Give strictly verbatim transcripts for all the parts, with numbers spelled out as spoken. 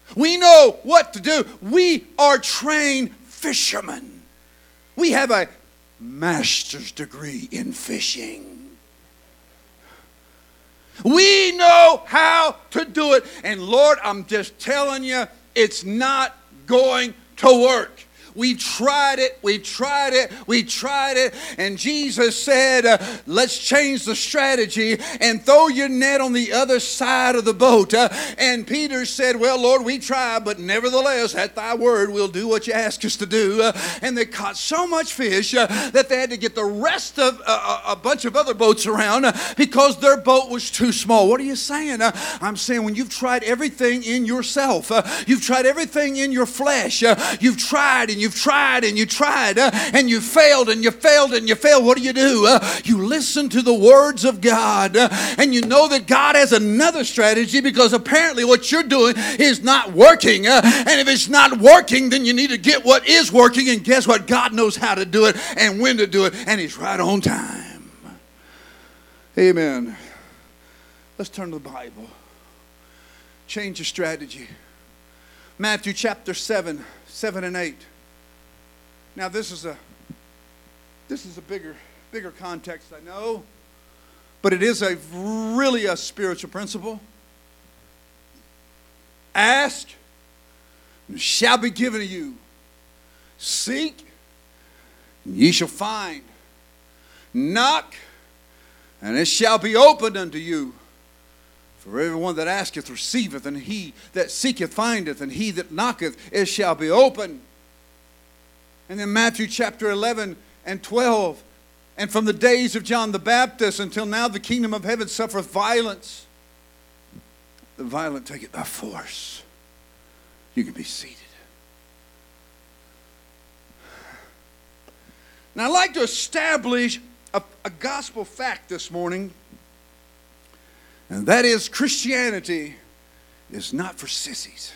We know what to do. We are trained fishermen. We have a master's degree in fishing. We know how to do it. And Lord, I'm just telling you, it's not going to work. We tried it, we tried it, we tried it. And Jesus said, uh, let's change the strategy and throw your net on the other side of the boat. Uh, and Peter said, well, Lord, we tried, but nevertheless, at thy word, we'll do what you ask us to do. Uh, and they caught so much fish uh, that they had to get the rest of uh, a bunch of other boats around uh, because their boat was too small. What are you saying? Uh, I'm saying when you've tried everything in yourself, uh, you've tried everything in your flesh, uh, you've tried and you've tried and you tried uh, and you failed and you failed and you failed. What do you do? Uh, you listen to the words of God uh, and you know that God has another strategy because apparently what you're doing is not working. Uh, and if it's not working, then you need to get what is working. And guess what? God knows how to do it and when to do it. And He's right on time. Amen. Let's turn to the Bible. Change your strategy. Matthew chapter seven, seven and eight. Now this is a this is a bigger bigger context, I know, but it is a really a spiritual principle. Ask, and it shall be given to you. Seek, and ye shall find. Knock, and it shall be opened unto you. For everyone that asketh receiveth, and he that seeketh findeth, and he that knocketh it shall be opened. And then Matthew chapter eleven and twelve. And from the days of John the Baptist until now the kingdom of heaven suffereth violence. The violent take it by force. You can be seated. Now I'd like to establish a, a gospel fact this morning. And that is Christianity is not for sissies.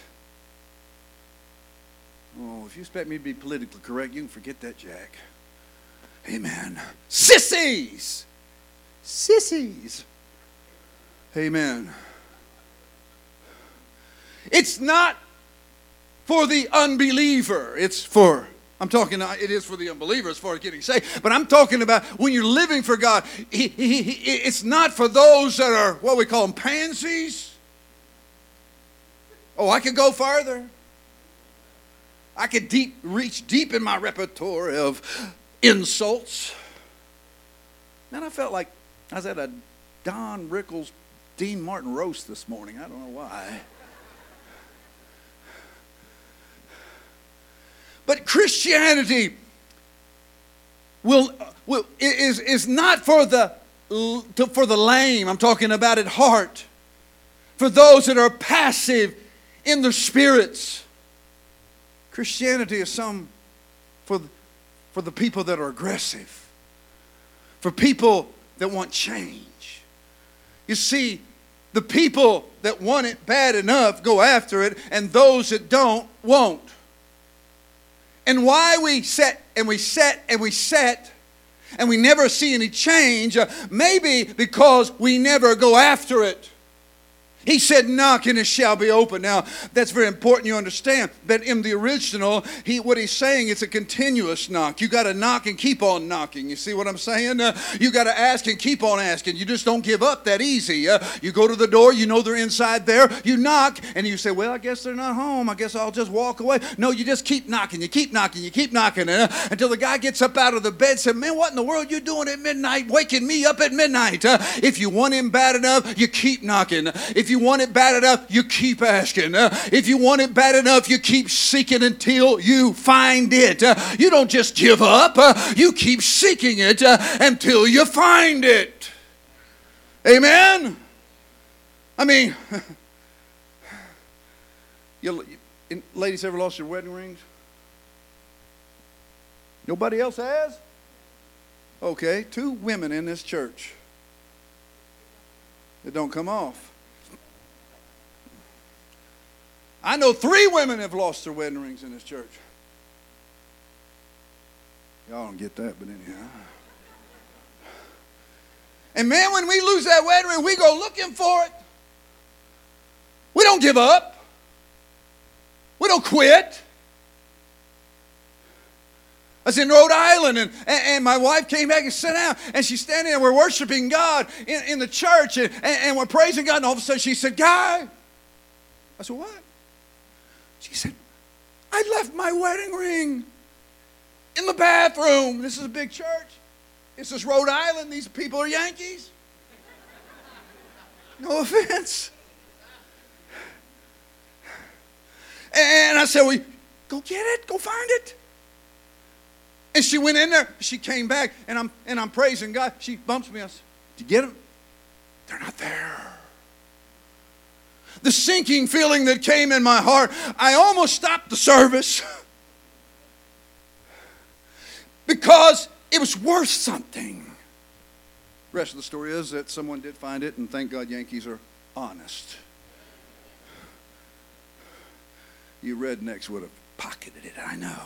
Oh, if you expect me to be politically correct, you can forget that, Jack. Amen. Sissies! Sissies! Amen. It's not for the unbeliever. It's for, I'm talking, it is for the unbeliever as far as getting saved. But I'm talking about when you're living for God. He, he, he, it's not for those that are, what we call them, pansies. Oh, I could go farther. I could deep reach deep in my repertoire of insults. Then I felt like I was at a Don Rickles, Dean Martin roast this morning. I don't know why. But Christianity will, will is, is not for the, for the lame. I'm talking about at heart. For those that are passive in their spirits. Christianity is some for, for the people that are aggressive. For people that want change. You see, the people that want it bad enough go after it, and those that don't, won't. And why we set and we set and we set and we never see any change, uh, maybe because we never go after it. He said, knock and it shall be open. Now, that's very important you understand that in the original, he, what he's saying, it's a continuous knock. You got to knock and keep on knocking. You see what I'm saying? Uh, you got to ask and keep on asking. You just don't give up that easy. Uh, you go to the door, you know they're inside there. You knock and you say, well, I guess they're not home. I guess I'll just walk away. No, you just keep knocking. You keep knocking. You keep knocking uh, until the guy gets up out of the bed and says, man, what in the world are you doing at midnight, waking me up at midnight? Uh, if you want him bad enough, you keep knocking. If you want it bad enough, you keep asking. Uh, if you want it bad enough, you keep seeking until you find it. Uh, you don't just give up. Uh, you keep seeking it uh, until you find it. Amen? I mean, you, you, ladies ever lost your wedding rings? Nobody else has? Okay, two women in this church. It don't come off. I know three women have lost their wedding rings in this church. Y'all don't get that, but anyhow. And man, when we lose that wedding ring, we go looking for it. We don't give up. We don't quit. I was in Rhode Island, and, and, and my wife came back and sat down, and she's standing there. We're worshiping God in, in the church, and, and, and we're praising God, and all of a sudden she said, Guy. I said, what? She said, I left my wedding ring in the bathroom. This is a big church. This is Rhode Island. These people are Yankees. No offense. And I said, well, go get it. Go find it. And she went in there. She came back, and I'm and I'm praising God. She bumps me. I said, did you get them? They're not there. The sinking feeling that came in my heart, I almost stopped the service because it was worth something. The rest of the story is that someone did find it, and thank God Yankees are honest. You rednecks would have pocketed it, I know.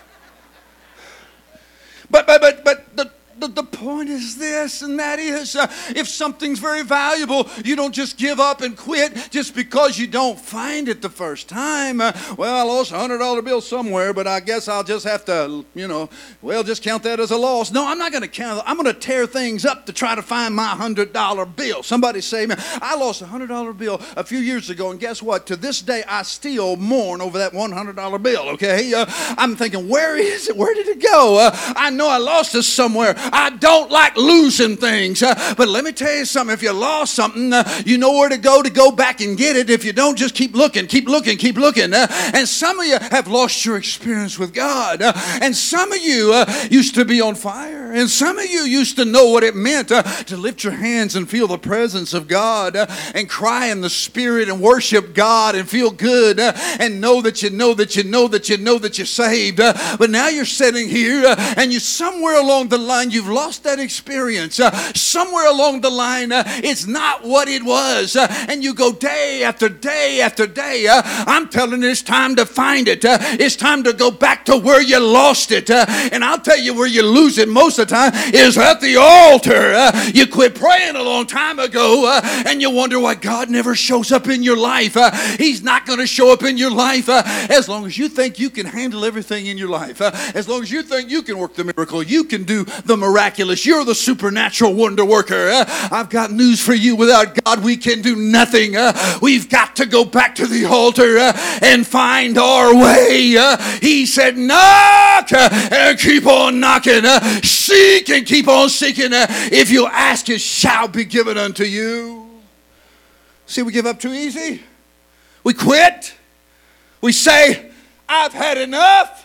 But but but but the The, the point is this, and that is, uh, if something's very valuable, you don't just give up and quit just because you don't find it the first time. Uh, well, I lost a one hundred dollar bill somewhere, but I guess I'll just have to, you know, well, just count that as a loss. No, I'm not going to count it. I'm going to tear things up to try to find my one hundred dollar bill. Somebody say, man, I lost a one hundred dollar bill a few years ago, and guess what? To this day, I still mourn over that one hundred dollar bill, okay? Uh, I'm thinking, where is it? Where did it go? Uh, I know I lost it somewhere. I don't like losing things, uh, but let me tell you something. If you lost something, uh, you know where to go to go back and get it. If you don't, just keep looking, keep looking, keep looking. Uh, and some of you have lost your experience with God. Uh, and some of you uh, used to be on fire. And some of you used to know what it meant uh, to lift your hands and feel the presence of God uh, and cry in the Spirit and worship God and feel good uh, and know that you know that you know that you know that you're saved. Uh, but now you're sitting here uh, and you somewhere along the line you've lost that experience. Uh, somewhere along the line, uh, it's not what it was. Uh, and you go day after day after day. Uh, I'm telling you, it's time to find it. Uh, it's time to go back to where you lost it. Uh, and I'll tell you where you lose it most of the time is at the altar. Uh, you quit praying a long time ago, uh, and you wonder why God never shows up in your life. Uh, he's not going to show up in your life uh, as long as you think you can handle everything in your life. Uh, as long as you think you can work the miracle, you can do the miraculous. You're the supernatural wonder worker. Uh, I've got news for you. Without God, we can do nothing. Uh, we've got to go back to the altar uh, and find our way. Uh, he said, knock uh, and keep on knocking. Uh, seek and keep on seeking. Uh, if you ask, it shall be given unto you. See, we give up too easy. We quit. We say, I've had enough.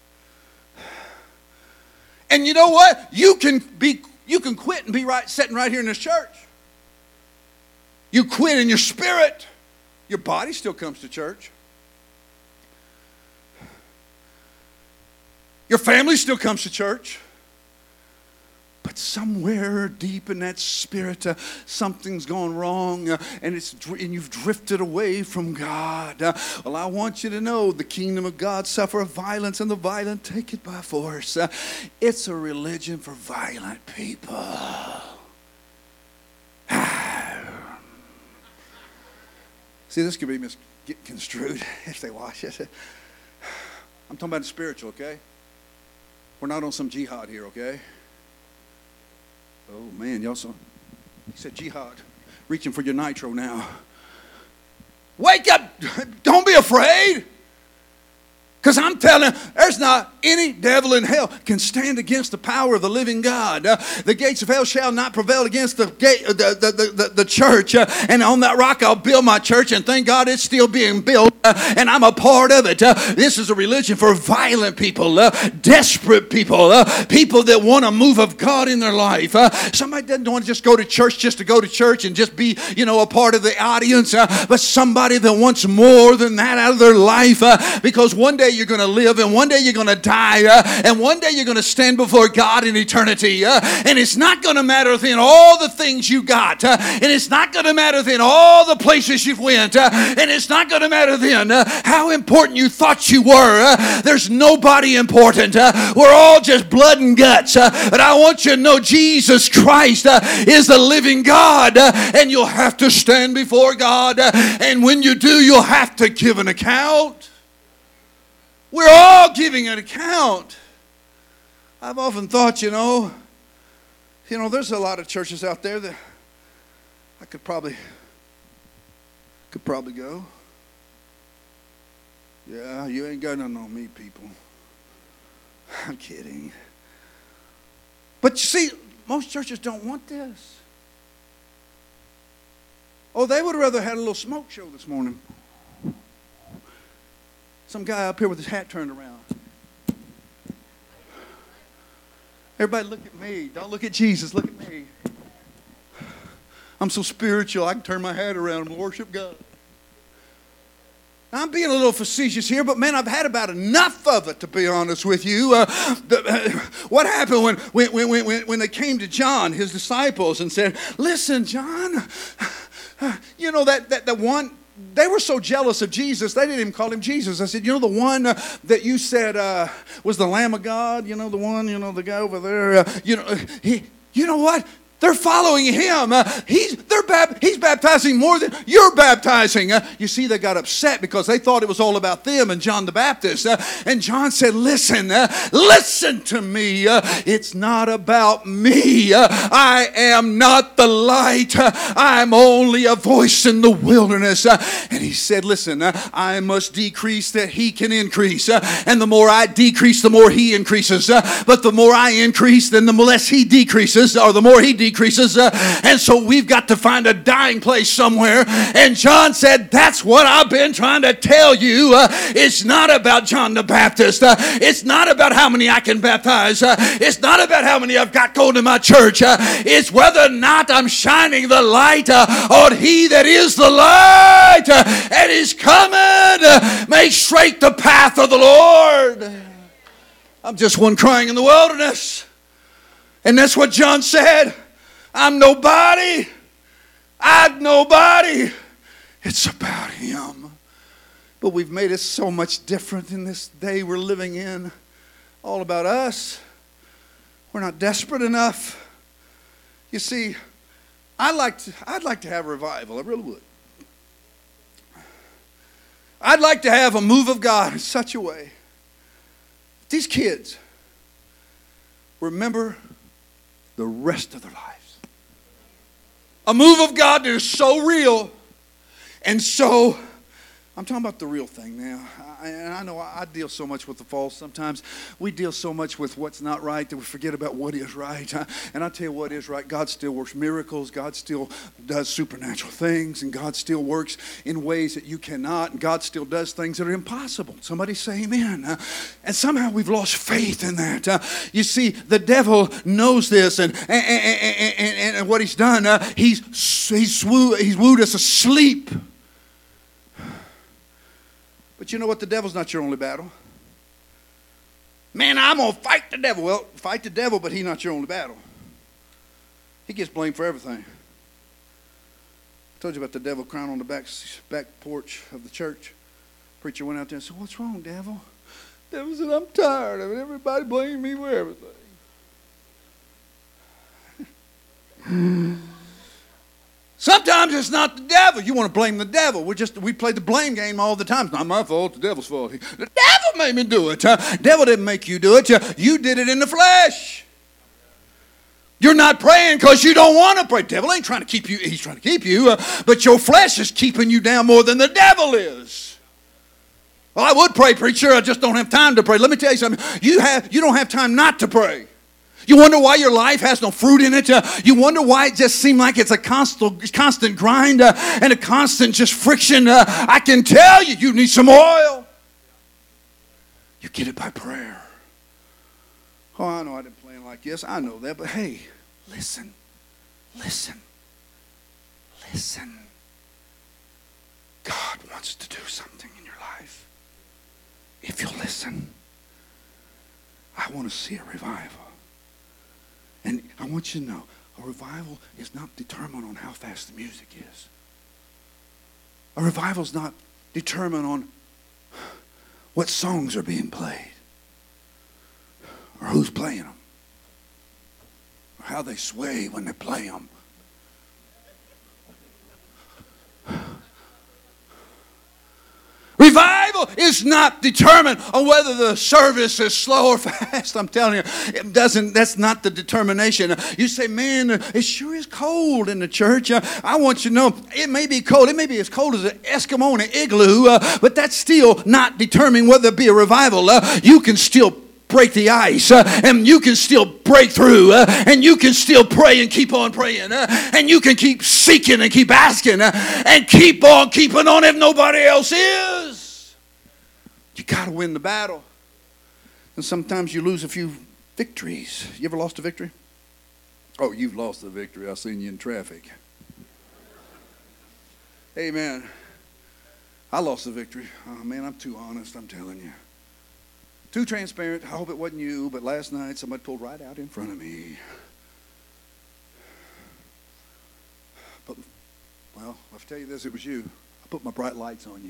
And you know what? You can be, you can quit and be right sitting right here in this church. You quit in your spirit. Your body still comes to church. Your family still comes to church. But somewhere deep in that spirit, uh, something's gone wrong, uh, and it's and you've drifted away from God. Uh, well, I want you to know the kingdom of God suffereth violence, and the violent take it by force. Uh, it's a religion for violent people. See, this could be misconstrued if they watch it. I'm talking about the spiritual, okay? We're not on some jihad here, okay? Oh, man, y'all saw. He said jihad. Reaching for your nitro now. Wake up. Don't be afraid. Because I'm telling you, there's not any devil in hell can stand against the power of the living God. Uh, the gates of hell shall not prevail against the gate, uh, the, the, the, the, the church. Uh, and on that rock I'll build my church, and thank God it's still being built. Uh, and I'm a part of it. Uh, this is a religion for violent people, uh, desperate people, uh, people that want a move of God in their life. Uh, somebody doesn't want to just go to church just to go to church and just be, you know, a part of the audience. Uh, but somebody that wants more than that out of their life. Uh, because one day you're going to live, and one day you're going to die, uh, and one day you're going to stand before God in eternity. Uh, and it's not going to matter then all the things you got. Uh, and it's not going to matter then all the places you've went. Uh, and it's not going to matter then uh, how important you thought you were. Uh, there's nobody important. Uh, we're all just blood and guts. Uh, but I want you to know Jesus Christ uh, is the living God. Uh, and you'll have to stand before God. Uh, and when you do, you'll have to give an account. We're all giving an account. I've often thought, you know, you know, there's a lot of churches out there that I could probably, could probably go. Yeah, you ain't got nothing on me, people. I'm kidding. But you see, most churches don't want this. Oh, they would have rather had a little smoke show this morning. Some guy up here with his hat turned around. Everybody look at me. Don't look at Jesus. Look at me. I'm so spiritual, I can turn my hat around and worship God. I'm being a little facetious here, but man, I've had about enough of it, to be honest with you. Uh, the, uh, what happened when, when, when, when, when they came to John, his disciples, and said, listen, John, you know that, that, that one, they were so jealous of Jesus, they didn't even call him Jesus. I said, you know the one uh, that you said uh, was the Lamb of God? You know the one, you know the guy over there? Uh, you know, he, you know what? They're following him. Uh, he's, they're bab- he's baptizing more than you're baptizing. Uh, you see, they got upset because they thought it was all about them and John the Baptist. Uh, and John said, listen, uh, listen to me. Uh, it's not about me. Uh, I am not the light. Uh, I'm only a voice in the wilderness. Uh, and he said, listen, uh, I must decrease that he can increase. Uh, and the more I decrease, the more he increases. Uh, but the more I increase, then the less he decreases, or the more he decreases. decreases uh, and so we've got to find a dying place somewhere. And John said, that's what I've been trying to tell you. Uh, it's not about John the Baptist. Uh, it's not about how many I can baptize. Uh, it's not about how many I've got going to my church. Uh, it's whether or not I'm shining the light uh, on he that is the light uh, and is coming. Uh, make straight the path of the Lord. I'm just one crying in the wilderness. And that's what John said. I'm nobody. I'm nobody. It's about him. But we've made it so much different in this day we're living in. All about us. We're not desperate enough. You see, I'd like to, I'd like to have a revival. I really would. I'd like to have a move of God in such a way. These kids remember the rest of their lives. A move of God that is so real and so, I'm talking about the real thing now. I, and I know I deal so much with the false sometimes. We deal so much with what's not right that we forget about what is right. And I tell you what is right. God still works miracles. God still does supernatural things. And God still works in ways that you cannot. And God still does things that are impossible. Somebody say amen. Uh, and somehow we've lost faith in that. Uh, you see, the devil knows this. And, and, and, and, and what he's done, uh, he's, he's, woo, he's wooed us asleep. But you know what? The devil's not your only battle. Man, I'm going to fight the devil. Well, fight the devil, but he's not your only battle. He gets blamed for everything. I told you about the devil crying on the back, back porch of the church. Preacher went out there and said, what's wrong, devil? The devil said, I'm tired of it. Everybody blames me for everything. Sometimes it's not the devil. You want to blame the devil. We just we play the blame game all the time. It's not my fault. It's the devil's fault. The devil made me do it. Uh, devil didn't make you do it. Uh, you did it in the flesh. You're not praying because you don't want to pray. The devil ain't trying to keep you. He's trying to keep you. Uh, but your flesh is keeping you down more than the devil is. Well, I would pray, preacher. I just don't have time to pray. Let me tell you something. You have you don't have time not to pray. You wonder why your life has no fruit in it. Uh, you wonder why it just seems like it's a constant, constant grind uh, and a constant just friction. Uh, I can tell you, you need some oil. You get it by prayer. Oh, I know I didn't plan like this. I know that. But hey, listen. Listen. Listen. God wants to do something in your life. If you'll listen, I want to see a revival. And I want you to know, a revival is not determined on how fast the music is. A revival is not determined on what songs are being played or who's playing them or how they sway when they play them. Revival Revival is not determined on whether the service is slow or fast. I'm telling you, it doesn't. That's not the determination. You say, man, it sure is cold in the church. Uh, I want you to know, it may be cold. It may be as cold as an Eskimo in an igloo, uh, but that's still not determining whether it be a revival. Uh, you can still break the ice, uh, and you can still break through, uh, and you can still pray and keep on praying, uh, and you can keep seeking and keep asking, uh, and keep on keeping on if nobody else is. You got to win the battle. And sometimes you lose a few victories. You ever lost a victory? Oh, you've lost a victory. I've seen you in traffic. Amen. I lost a victory. Oh, man, I'm too honest, I'm telling you. Too transparent. I hope it wasn't you, but last night somebody pulled right out in front of me. But, well, I'll tell you this, it was you. I put my bright lights on you.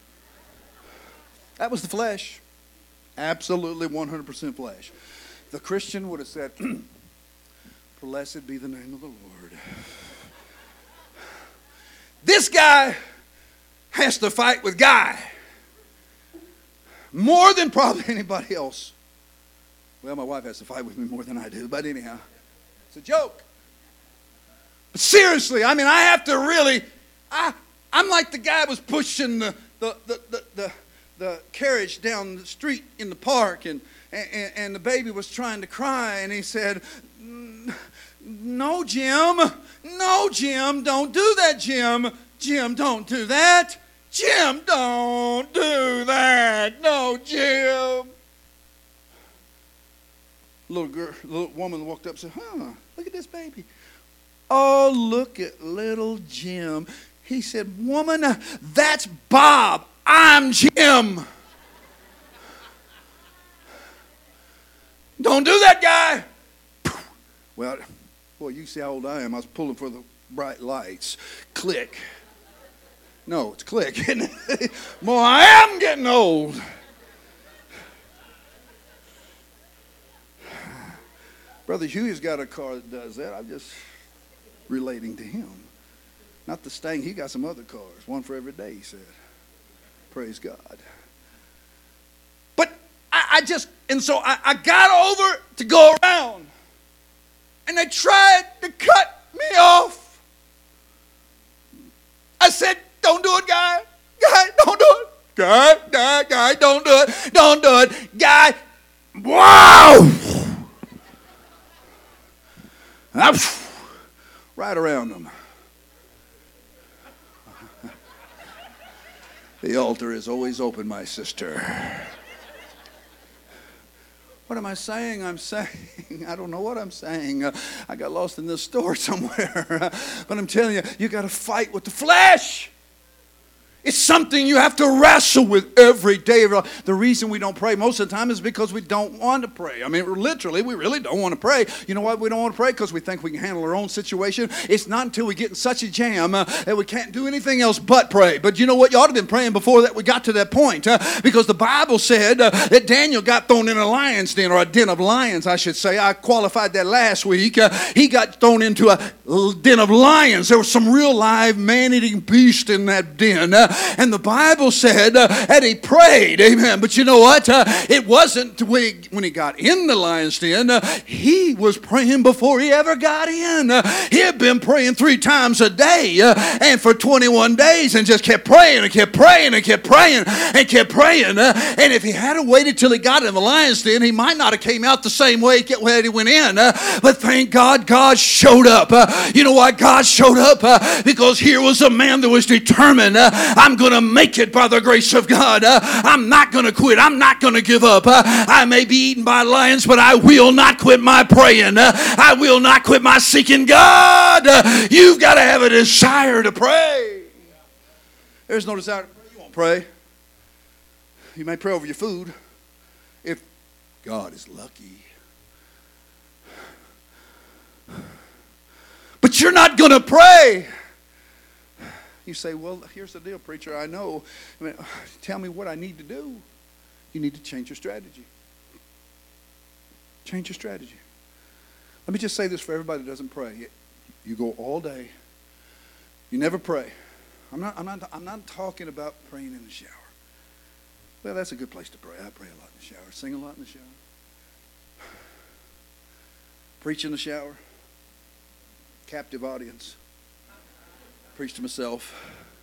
That was the flesh. Absolutely one hundred percent flesh. The Christian would have said, blessed be the name of the Lord. This guy has to fight with Guy. More than probably anybody else. Well, my wife has to fight with me more than I do, but anyhow, it's a joke. But seriously, I mean, I have to really, I, I'm like the guy was pushing the, the, the, the, the, the carriage down the street in the park, and, and, and the baby was trying to cry, and he said, no, Jim, no, Jim, don't do that, Jim. Jim, don't do that. Jim, don't do that. No, Jim. Little girl, little woman walked up and said, huh, look at this baby. Oh, look at little Jim. He said, woman, that's Bob. I'm Jim. Don't do that, guy. Well, boy, you see how old I am. I was pulling for the bright lights. Click. No, it's click, isn't it? Boy, I am getting old. Brother Huey's got a car that does that. I'm just relating to him. Not the Stang. He got some other cars. One for every day, he said. Praise God. But I, I just, and so I, I got over to go around. And they tried to cut me off. I said, don't do it, guy. Guy, don't do it. Guy, guy, guy, don't do it. Don't do it. Guy, wow. Right around them. The altar is always open, my sister. What am I saying? I'm saying, I don't know what I'm saying. Uh, I got lost in this store somewhere. Uh, but I'm telling you, you got to fight with the flesh. It's something you have to wrestle with every day. The reason we don't pray most of the time is because we don't want to pray. I mean, literally, we really don't want to pray. You know why we don't want to pray? Because we think we can handle our own situation. It's not until we get in such a jam uh, that we can't do anything else but pray. But you know what? You ought to have been praying before that we got to that point. Uh, because the Bible said uh, that Daniel got thrown in a lion's den, or a den of lions, I should say. I qualified that last week. Uh, he got thrown into a den of lions. There was some real live man-eating beast in that den. Uh, And the Bible said uh, that he prayed, amen. But you know what? Uh, it wasn't when he, when he got in the lion's den. Uh, he was praying before he ever got in. Uh, he had been praying three times a day uh, and for twenty-one days, and just kept praying and kept praying and kept praying and kept praying. Uh, and if he had waited till he got in the lion's den, he might not have came out the same way he went in. Uh, but thank God, God showed up. Uh, you know why God showed up? Uh, because here was a man that was determined. Uh, I'm going to make it by the grace of God. Uh, I'm not going to quit. I'm not going to give up. Uh, I may be eaten by lions, but I will not quit my praying. Uh, I will not quit my seeking God. Uh, you've got to have a desire to pray. There's no desire to pray, you won't pray. You may pray over your food if God is lucky. But you're not going to pray. You say, well, here's the deal, preacher. I know. I mean, tell me what I need to do. You need to change your strategy. Change your strategy. Let me just say this for everybody that doesn't pray. You go all day. You never pray. I'm not, I'm not, I'm not talking about praying in the shower. Well, that's a good place to pray. I pray a lot in the shower. Sing a lot in the shower. Preach in the shower. Captive audience. Preach to myself.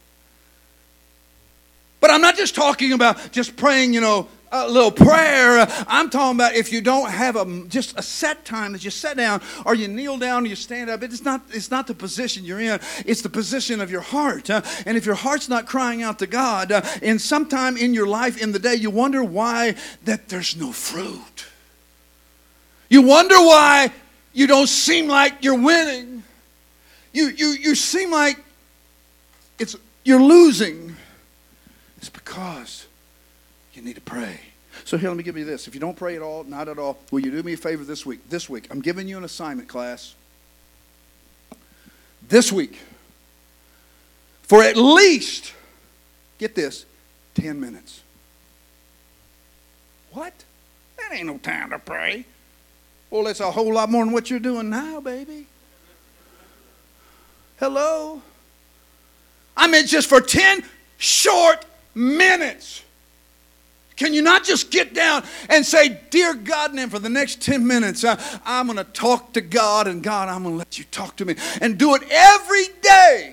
But I'm not just talking about just praying, you know, a little prayer. I'm talking about if you don't have a just a set time that you sit down or you kneel down or you stand up. It's not it's not the position you're in. It's the position of your heart. Uh, and if your heart's not crying out to God, uh, in sometime in your life in the day, you wonder why that there's no fruit. You wonder why you don't seem like you're winning. You you you seem like it's you're losing. It's because you need to pray. So here, let me give you this. If you don't pray at all, not at all, will you do me a favor this week? This week, I'm giving you an assignment, class. This week, for at least, get this, ten minutes. What? That ain't no time to pray. Well, that's a whole lot more than what you're doing now, baby. Hello? I meant just for ten short minutes. Can you not just get down and say, dear God, and then for the next ten minutes, uh, I'm going to talk to God, and God, I'm going to let you talk to me. And do it every day.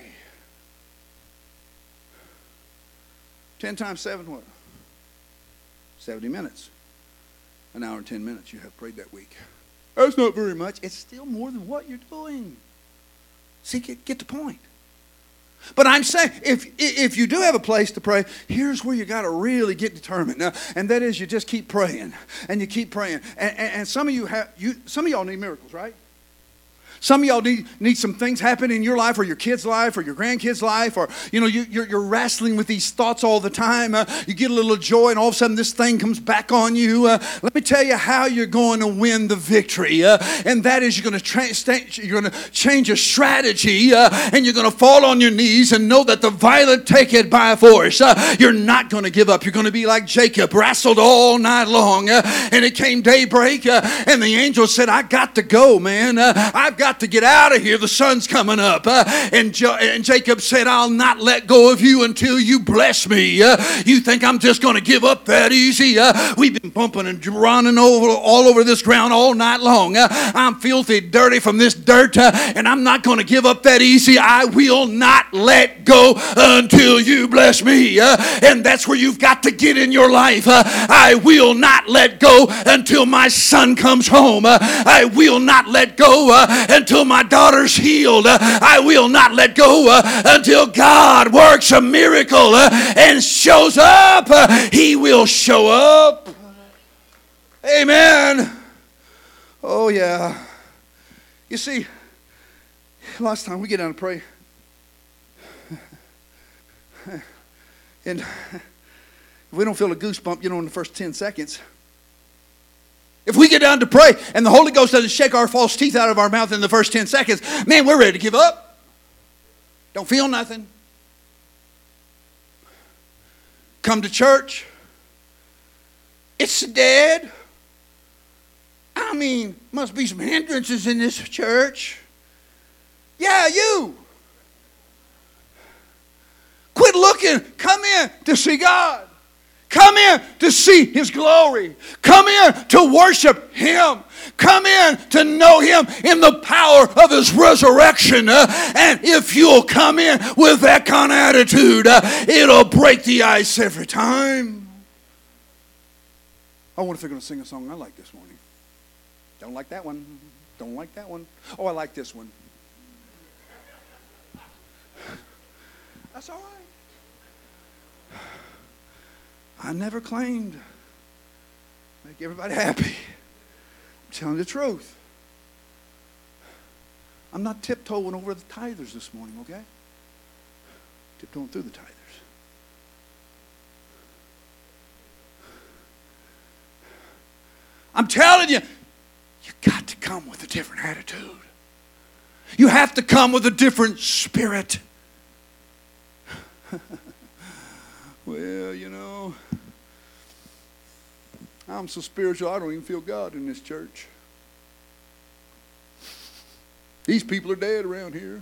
ten times seven, what? seventy minutes. An hour and ten minutes you have prayed that week. That's not very much. It's still more than what you're doing. See, get, get the point. But I'm saying, if if you do have a place to pray, here's where you got to really get determined. Now, and that is, you just keep praying, and you keep praying. And, and, and some of you have, you some of y'all need miracles, right? Some of y'all need, need some things happen in your life or your kid's life or your grandkid's life, or, you know, you, you're, you're wrestling with these thoughts all the time. Uh, you get a little joy and all of a sudden this thing comes back on you. Uh, let me tell you how you're going to win the victory. Uh, and that is, you're going to tra- st- you're going to change your strategy, uh, and you're going to fall on your knees and know that the violent take it by force. Uh, you're not going to give up. You're going to be like Jacob, wrestled all night long. Uh, and it came daybreak, uh, and the angel said, I got to go, man. Uh, I've got to get out of here. The sun's coming up. Uh, and, jo- and Jacob said, I'll not let go of you until you bless me. Uh, you think I'm just going to give up that easy? Uh, we've been bumping and running over all over this ground all night long. Uh, I'm filthy dirty from this dirt, uh, and I'm not going to give up that easy. I will not let go until you bless me. Uh, and that's where you've got to get in your life. Uh, I will not let go until my son comes home. Uh, I will not let go uh, until my daughter's healed. Uh, I will not let go uh, until God works a miracle uh, and shows up. Uh, he will show up. Amen. Oh, yeah. You see, last time we get down to pray, and if we don't feel a goosebump, you know, in the first ten seconds, if we get down to pray and the Holy Ghost doesn't shake our false teeth out of our mouth in the first ten seconds, man, we're ready to give up. Don't feel nothing. Come to church. It's dead. I mean, must be some hindrances in this church. Yeah, you. Quit looking. Come in to see God. Come in to see His glory. Come in to worship Him. Come in to know Him in the power of His resurrection. Uh, and if you'll come in with that kind of attitude, uh, it'll break the ice every time. I wonder if they're going to sing a song I like this morning. Don't like that one. Don't like that one. Oh, I like this one. That's all right. I never claimed to make everybody happy. I'm telling the truth. I'm not tiptoeing over the tithers this morning, okay? Tiptoeing through the tithers. I'm telling you, you got to come with a different attitude. You have to come with a different spirit. Well, you know, I'm so spiritual, I don't even feel God in this church. These people are dead around here.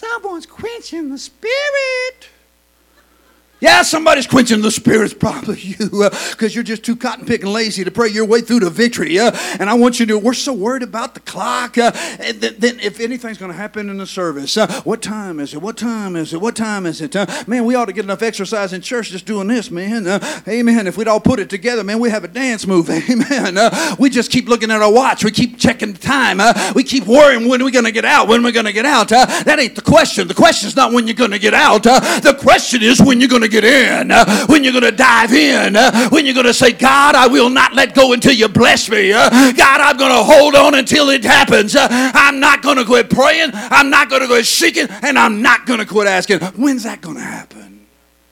Someone's quenching the Spirit. Yeah, somebody's quenching the Spirit. It's probably you, because uh, you're just too cotton picking lazy to pray your way through to victory. Uh, and I want you to, we're so worried about the clock. Uh, and th- then if anything's going to happen in the service, uh, what time is it? What time is it? What time is it? Uh, man, we ought to get enough exercise in church just doing this, man. Uh, amen. If we'd all put it together, man, we have a dance move. Amen. Uh, we just keep looking at our watch. We keep checking the time. Uh, we keep worrying, when are we going to get out? When are we going to get out? Uh, that ain't the question. The question is not when you're going to get out. Uh, the question is when you're going to get in, uh, when you're going to dive in, uh, when you're going to say, God, I will not let go until you bless me. Uh, God, I'm going to hold on until it happens. Uh, I'm not going to quit praying. I'm not going to quit seeking, and I'm not going to quit asking. When's that going to happen?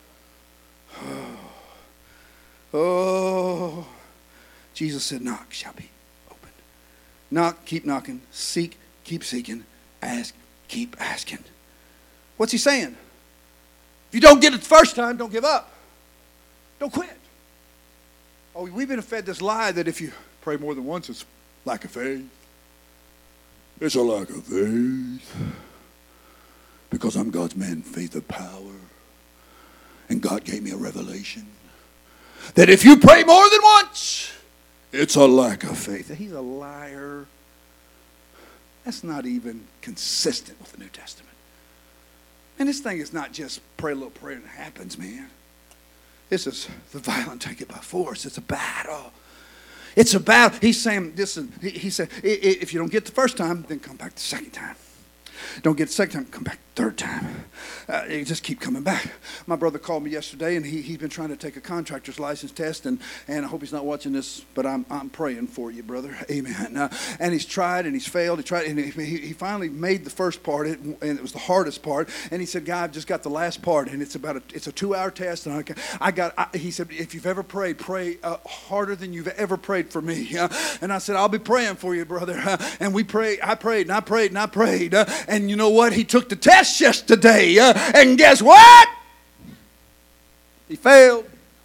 Oh. Oh. Jesus said, knock shall be opened. Knock, keep knocking. Seek, keep seeking. Ask, keep asking. What's he saying? If you don't get it the first time, don't give up. Don't quit. Oh, we've been fed this lie that if you pray more than once, it's lack of faith. It's a lack of faith. Because I'm God's man, faith of power. And God gave me a revelation that if you pray more than once, it's a lack of faith. He's a liar. That's not even consistent with the New Testament. And this thing is not just pray a little prayer and it happens, man. This is the violent take it by force. It's a battle. It's a battle. He's saying, listen, he, he said, if you don't get the first time, then come back the second time. Don't get the second time, come back the third time. Uh, you just keep coming back. My brother called me yesterday, and he, he's been trying to take a contractor's license test, and, and I hope he's not watching this, but I'm I'm praying for you, brother. Amen. Uh, and he's tried, and he's failed. He tried, and he, he finally made the first part, and it was the hardest part. And he said, "God, I've just got the last part, and it's about a, it's a two-hour test." And I, I got, I, he said, "If you've ever prayed, pray uh, harder than you've ever prayed for me." Uh, and I said, "I'll be praying for you, brother." Uh, and we prayed. I prayed, and I prayed, and I prayed. Uh, and you know what? He took the test yesterday, uh, and guess what? He failed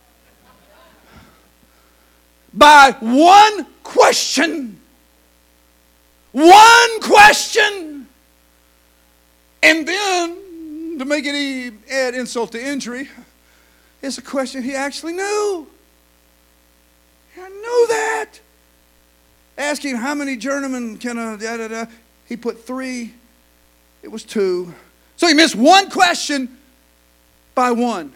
by one question. One question. And then, to make it add insult to injury, it's a question he actually knew. I knew that. Asking how many journeymen can a da da da. He put three. It was two. So he missed one question by one.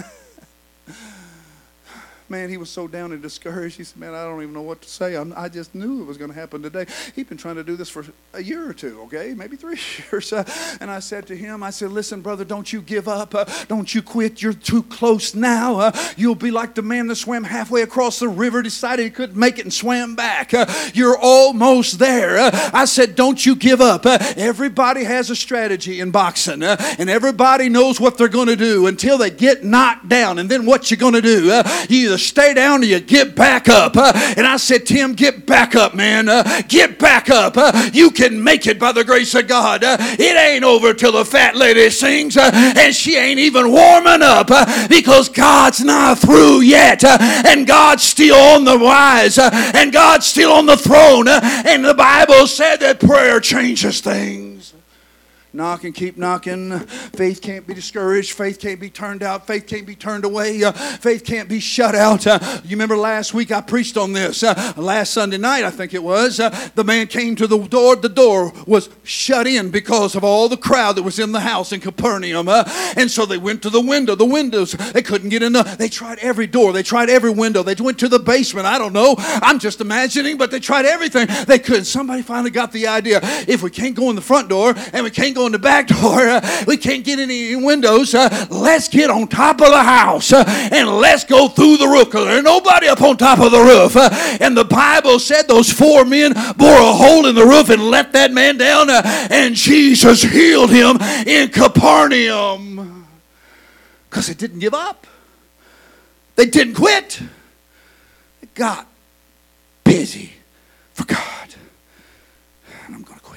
Man, he was so down and discouraged. He said, man, I don't even know what to say. I'm, I just knew it was going to happen today. He'd been trying to do this for a year or two, okay? Maybe three years. Uh, and I said to him, I said, listen, brother, don't you give up. Uh, don't you quit. You're too close now. Uh, you'll be like the man that swam halfway across the river, decided he couldn't make it and swam back. Uh, you're almost there. Uh, I said, don't you give up. Uh, everybody has a strategy in boxing. Uh, and everybody knows what they're going to do until they get knocked down. And then what you're going to do. Uh, you either stay down or you get back up. Uh, and I said, Tim, get back up, man. Uh, get back up. Uh, you can make it by the grace of God. Uh, it ain't over till the fat lady sings. Uh, and she ain't even warming up uh, because God's not through yet. Uh, and God's still on the rise. Uh, and God's still on the throne. Uh, and the Bible said that prayer changes things. Knock and keep knocking. Faith can't be discouraged. Faith can't be turned out. Faith can't be turned away. Uh, faith can't be shut out. Uh, you remember last week I preached on this. Uh, last Sunday night, I think it was. Uh, the man came to the door. The door was shut in because of all the crowd that was in the house in Capernaum. Uh, and so they went to the window. The windows, they couldn't get in. The, they tried every door. They tried every window. They went to the basement. I don't know. I'm just imagining, but they tried everything. They couldn't. Somebody finally got the idea. If we can't go in the front door and we can't go in the back door, uh, we can't get any windows, uh, let's get on top of the house uh, and let's go through the roof, because there's nobody up on top of the roof. Uh, and the Bible said those four men bore a hole in the roof and let that man down, uh, and Jesus healed him in Capernaum because they didn't give up. They didn't quit. They got busy for God. And I'm going to quit.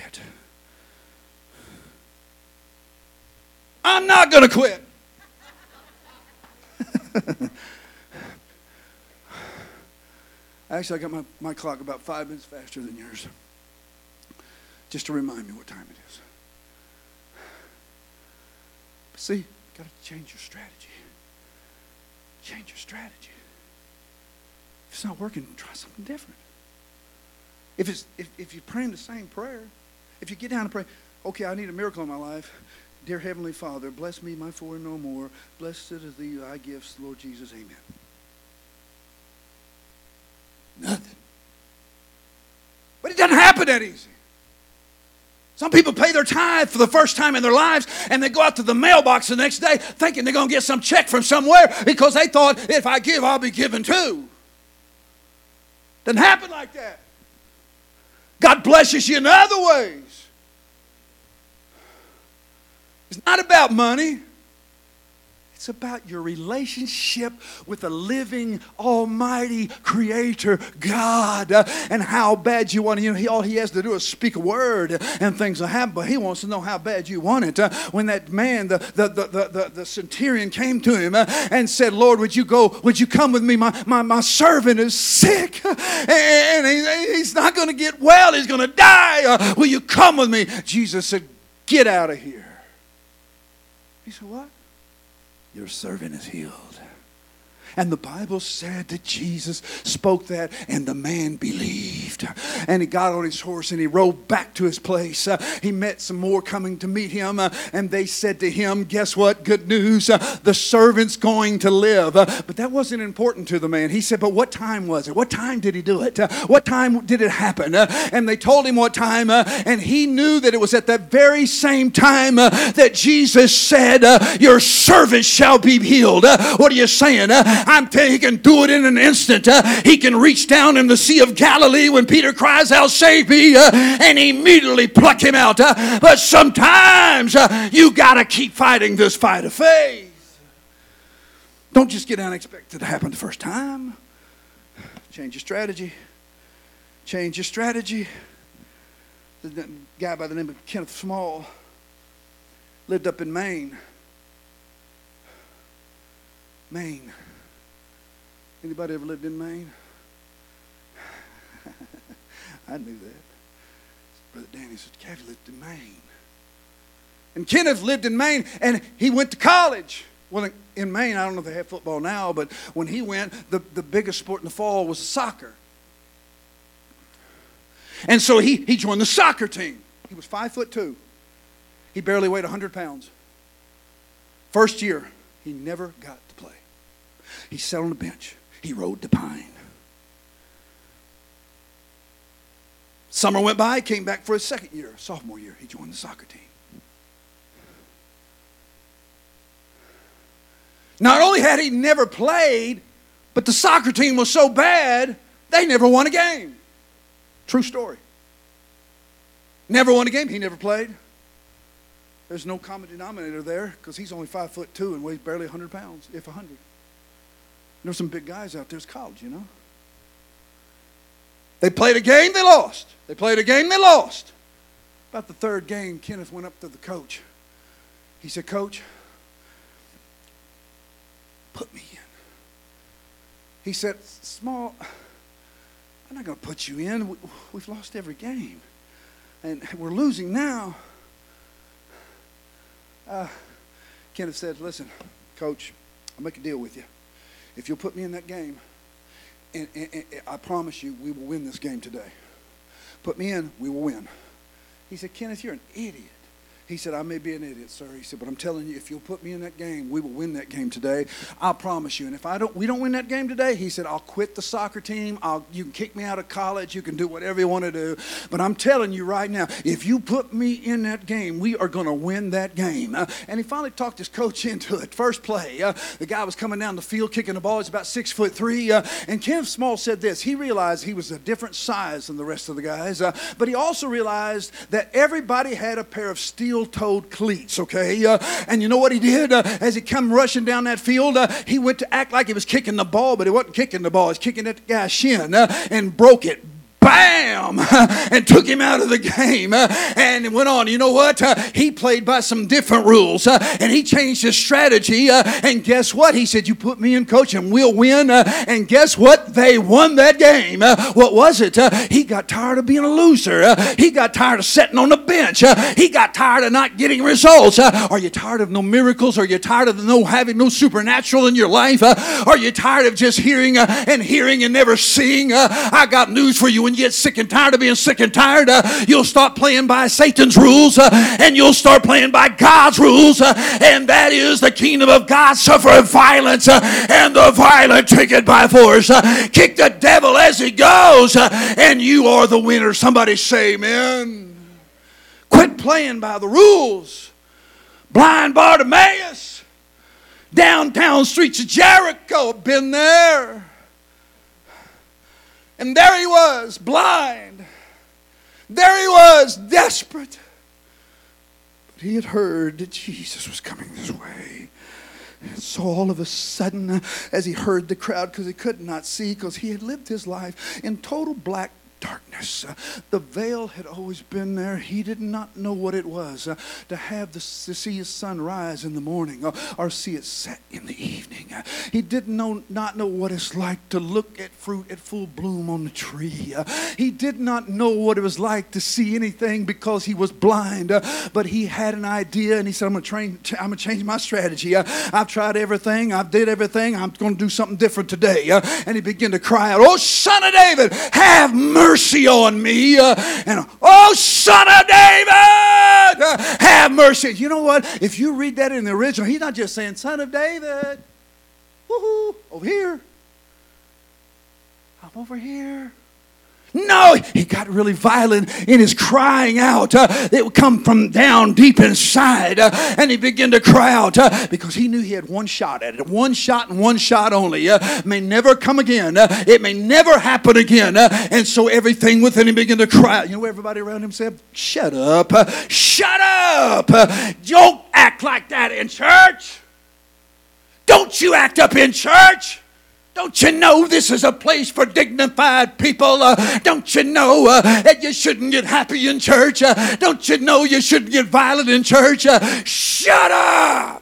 I'm not going to quit. Actually, I got my, my clock about five minutes faster than yours. Just to remind me what time it is. See, you've got to change your strategy. Change your strategy. If it's not working, try something different. If, it's, if, if you're praying the same prayer, if you get down and pray, okay, I need a miracle in my life. Dear Heavenly Father, bless me, my four and no more. Blessed are thee thy gifts, Lord Jesus, amen. Nothing. But it doesn't happen that easy. Some people pay their tithe for the first time in their lives, and they go out to the mailbox the next day thinking they're going to get some check from somewhere because they thought, if I give, I'll be given too. Doesn't happen like that. God blesses you in other ways. It's not about money. It's about your relationship with the living, almighty Creator God, uh, and how bad you want it. You know, he, all he has to do is speak a word and things will happen, but he wants to know how bad you want it. Uh, when that man, the, the, the, the, the, the centurion came to him uh, and said, Lord, would you go, would you come with me? My, my, my servant is sick and he, he's not going to get well. He's going to die. Uh, will you come with me? Jesus said, get out of here. He said, what? Your servant is healed. And the Bible said that Jesus spoke that, and the man believed. And he got on his horse and he rode back to his place. Uh, he met some more coming to meet him, uh, and they said to him, guess what? Good news. Uh, the servant's going to live. Uh, but that wasn't important to the man. He said, but what time was it? What time did he do it? Uh, what time did it happen? Uh, and they told him what time, uh, and he knew that it was at that very same time uh, that Jesus said, uh, your servant shall be healed. Uh, what are you saying? Uh, I'm telling you, he can do it in an instant. Uh, he can reach down in the Sea of Galilee when Peter cries out, save me, uh, and immediately pluck him out. Uh, but sometimes uh, you got to keep fighting this fight of faith. Don't just get down and expect it to happen the first time. Change your strategy. Change your strategy. The guy by the name of Kenneth Small lived up in Maine. Maine. Anybody ever lived in Maine? I knew that. Brother Danny said, Kathy lived in Maine. And Kenneth lived in Maine, and he went to college. Well, in Maine, I don't know if they have football now, but when he went, the, the biggest sport in the fall was soccer. And so he, he joined the soccer team. He was five foot two. He barely weighed one hundred pounds. First year, he never got to play. He sat on the bench. He rode the pine. Summer went by, came back for his second year, sophomore year. He joined the soccer team. Not only had he never played, but the soccer team was so bad, they never won a game. True story. Never won a game. He never played. There's no common denominator there because he's only five foot two and weighs barely one hundred pounds, if one hundred. There's some big guys out there. It's college, you know. They played a game, they lost. They played a game, they lost. About the third game, Kenneth went up to the coach. He said, Coach, put me in. He said, Small, I'm not going to put you in. We've lost every game. And we're losing now. Uh, Kenneth said, listen, Coach, I'll make a deal with you. If you'll put me in that game, and, and, and I promise you we will win this game today. Put me in, we will win. He said, Kenneth, you're an idiot. He said, I may be an idiot, sir. He said, but I'm telling you, if you'll put me in that game, we will win that game today. I promise you. And if I don't, we don't win that game today, he said, I'll quit the soccer team. I'll, you can kick me out of college. You can do whatever you want to do. But I'm telling you right now, if you put me in that game, we are going to win that game. Uh, and he finally talked his coach into it. First play, uh, the guy was coming down the field kicking the ball. He's about six foot three. Uh, and Kenneth Small said this. He realized he was a different size than the rest of the guys. Uh, but he also realized that everybody had a pair of steel-toed cleats. Okay, uh, and you know what he did? Uh, as he come rushing down that field, uh, he went to act like he was kicking the ball, but he wasn't kicking the ball. He was kicking at the guy's shin uh, and broke it. bam, and took him out of the game. And went on. You know what? He played by some different rules, and he changed his strategy. And guess what? He said, you put me in, coach, and we'll win. And guess what? They won that game. What was it? He got tired of being a loser. He got tired of sitting on the bench. He got tired of not getting results. Are you tired of no miracles? Are you tired of no having no supernatural in your life? Are you tired of just hearing and hearing and never seeing? I got news for you. When you get sick and tired of being sick and tired, you'll stop playing by Satan's rules, and you'll start playing by God's rules. And that is the kingdom of God suffereth violence, and the violent take it by force. Kick the devil as he goes, and you are the winner. Somebody say amen. Quit playing by the rules. Blind Bartimaeus, downtown streets of Jericho, been there. And there he was, blind. There he was, desperate. But he had heard that Jesus was coming this way. And so all of a sudden, as he heard the crowd, because he could not see, because he had lived his life in total black darkness. Uh, the veil had always been there. He did not know what it was uh, to have the, to see his sun rise in the morning or, or see it set in the evening. Uh, he did know, not know what it's like to look at fruit at full bloom on the tree. Uh, he did not know what it was like to see anything because he was blind. Uh, but he had an idea, and he said, I'm going to train. I'm going to change my strategy. Uh, I've tried everything. I've did everything. I'm going to do something different today. Uh, and he began to cry out, oh, Son of David, have mercy. Mercy on me, uh, and oh, Son of David, uh, have mercy. You know what? If you read that in the original, he's not just saying, Son of David, woohoo, over here. I'm over here. No, he got really violent in his crying out. Uh, it would come from down deep inside. Uh, and he began to cry out uh, because he knew he had one shot at it. One shot and one shot only. Uh, may never come again. Uh, it may never happen again. Uh, and so everything within him began to cry out. You know, everybody around him said, shut up. Uh, shut up. Uh, don't act like that in church. Don't you act up in church. Don't you know this is a place for dignified people? Uh, don't you know uh, that you shouldn't get happy in church? Uh, don't you know you shouldn't get violent in church? Uh, shut up!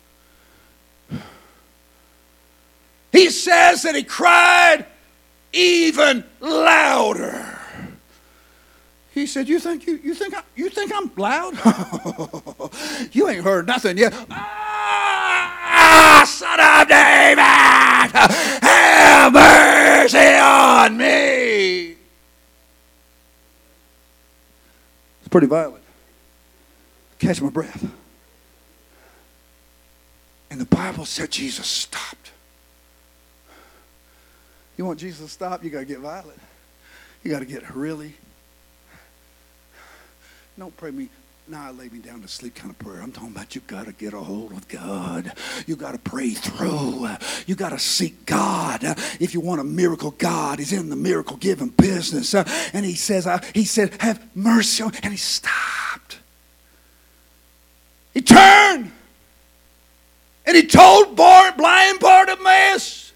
He says that he cried even louder. He said, "You think you you think I, you think I'm loud? You ain't heard nothing yet." Ah, Son of David, have mercy on me. It's pretty violent. Catch my breath. And the Bible said Jesus stopped. You want Jesus to stop? You got to get violent. You got to get really. Don't pray me. Now I lay me down to sleep kind of prayer. I'm talking about you got to get a hold of God. You got to pray through. You got to seek God. If you want a miracle, God is in the miracle giving business. And he says, he said, have mercy on me. And he stopped. He turned. And he told blind Bartimaeus,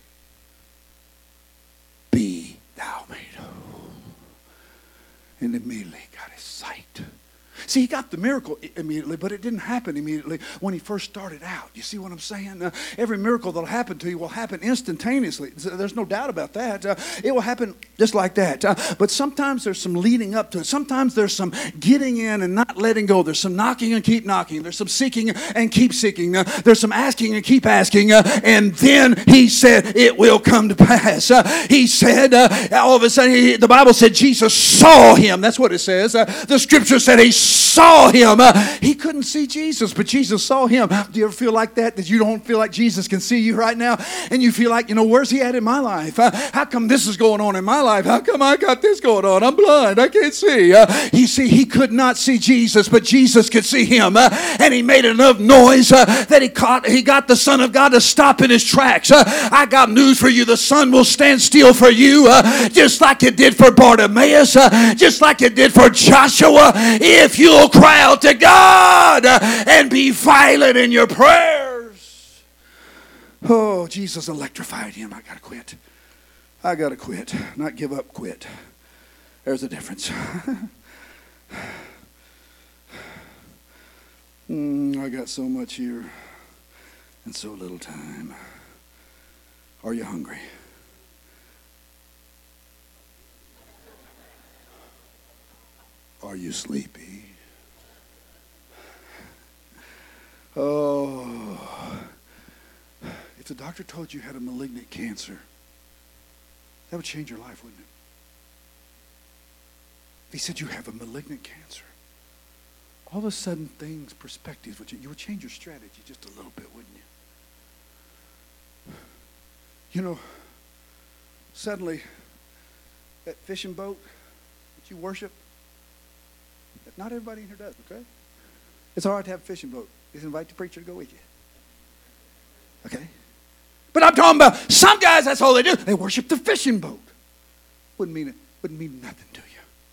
be thou made whole. And immediately got his sight. See, he got the miracle immediately, but it didn't happen immediately when he first started out. You see what I'm saying? Uh, every miracle that will happen to you will happen instantaneously. There's no doubt about that. Uh, it will happen just like that. Uh, but sometimes there's some leading up to it. Sometimes there's some getting in and not letting go. There's some knocking and keep knocking. There's some seeking and keep seeking. Uh, there's some asking and keep asking. Uh, and then he said, it will come to pass. Uh, he said, uh, all of a sudden, he, the Bible said Jesus saw him. That's what it says. Uh, the scripture said he saw him. Uh, he couldn't see Jesus, but Jesus saw him. Do you ever feel like that? That you don't feel like Jesus can see you right now? And you feel like, you know, where's he at in my life? Uh, how come this is going on in my life? How come I got this going on? I'm blind. I can't see. Uh, you see, he could not see Jesus, but Jesus could see him. Uh, and he made enough noise uh, that he caught, he got the Son of God to stop in his tracks. Uh, I got news for you. The sun will stand still for you, uh, just like it did for Bartimaeus, uh, just like it did for Joshua. If you'll cry out to God uh, and be violent in your prayers. Oh, Jesus electrified him. I got to quit. I got to quit. Not give up, quit. There's a difference. mm, I got so much here and so little time. Are you hungry? Are you sleepy? Oh, if the doctor told you you had a malignant cancer, that would change your life, wouldn't it? If he said you have a malignant cancer, all of a sudden things, perspectives, would you, you would change your strategy just a little bit, wouldn't you? You know, suddenly, that fishing boat that you worship, not everybody in here does, okay? It's all right to have a fishing boat. Just invite the preacher to go with you. Okay? But I'm talking about some guys, that's all they do. They worship the fishing boat. Wouldn't mean it, wouldn't mean nothing to you.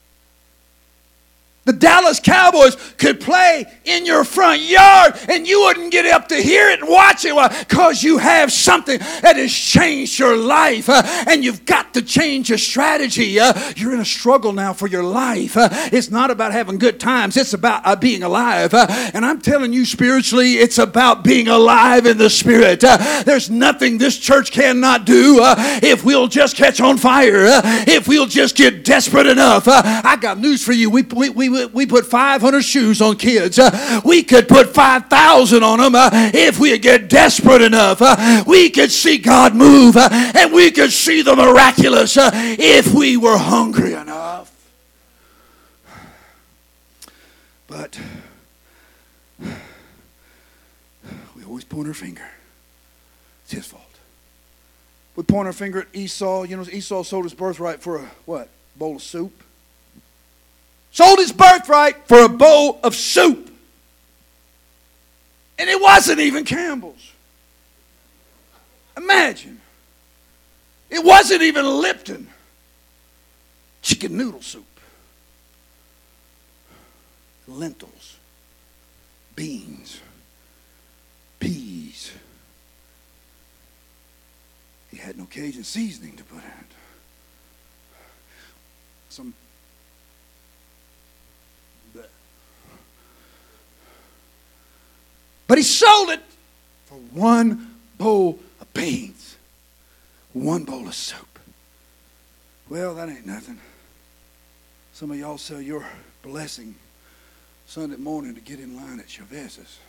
The Dallas Cowboys could play in your front yard and you wouldn't get up to hear it and watch it because you have something that has changed your life uh, and you've got to change your strategy. Uh, you're in a struggle now for your life. Uh, it's not about having good times. It's about uh, being alive. Uh, and I'm telling you spiritually, it's about being alive in the Spirit. Uh, there's nothing this church cannot do uh, if we'll just catch on fire. Uh, if we'll just get desperate enough. Uh, I got news for you. We, we, we We put five hundred shoes on kids. Uh, we could put five thousand on them uh, if we get desperate enough. Uh, we could see God move uh, and we could see the miraculous uh, if we were hungry enough. But we always point our finger. It's his fault. We point our finger at Esau. You know, Esau sold his birthright for a, what, bowl of soup? Sold his birthright for a bowl of soup. And it wasn't even Campbell's. Imagine. It wasn't even Lipton. Chicken noodle soup. Lentils. Beans. Peas. He had no Cajun seasoning to put in it. Some But he sold it for one bowl of beans, one bowl of soup. Well, that ain't nothing. Some of y'all sell your blessing Sunday morning to get in line at Chavez's.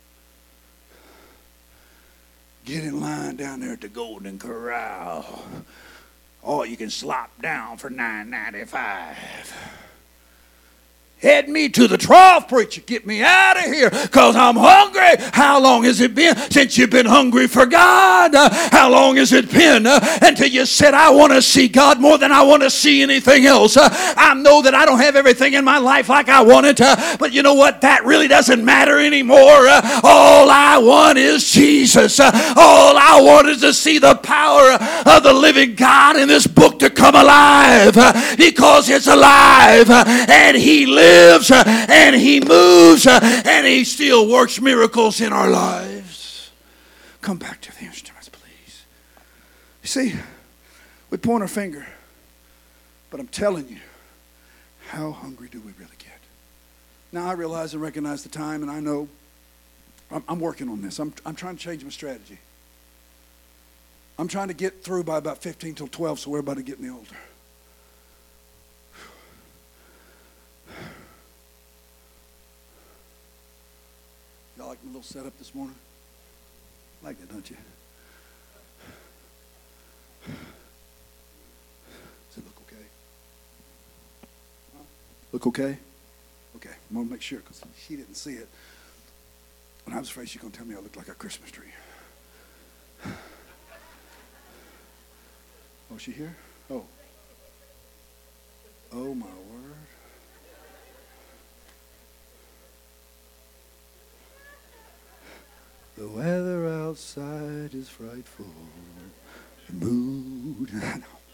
Get in line down there at the Golden Corral. Or you can slop down for nine ninety-five. Head me to the trough, preacher. Get me out of here because I'm hungry. How long has it been since you've been hungry for God? Uh, how long has it been uh, until you said, I want to see God more than I want to see anything else? Uh, I know that I don't have everything in my life like I wanted to, but you know what? That really doesn't matter anymore. Uh, all I want is Jesus. Uh, all I want is to see the power of the living God in this book to come alive uh, because it's alive uh, and He lives. Lives uh, and He moves uh, and He still works miracles in our lives. Come back to the instruments, please. You see, we point our finger, but I'm telling you, how hungry do we really get? Now I realize and recognize the time, and I know I'm, I'm working on this. I'm, I'm trying to change my strategy. I'm trying to get through by about fifteen till twelve, so we're about to get in the altar. Y'all like my little setup this morning? Like that, don't you? Does it look okay? Huh? Look okay? Okay, I'm going to make sure because she didn't see it. And I was afraid she's going to tell me I look like a Christmas tree. Oh, is she here? Oh. Oh, my word. The weather outside is frightful. The mood.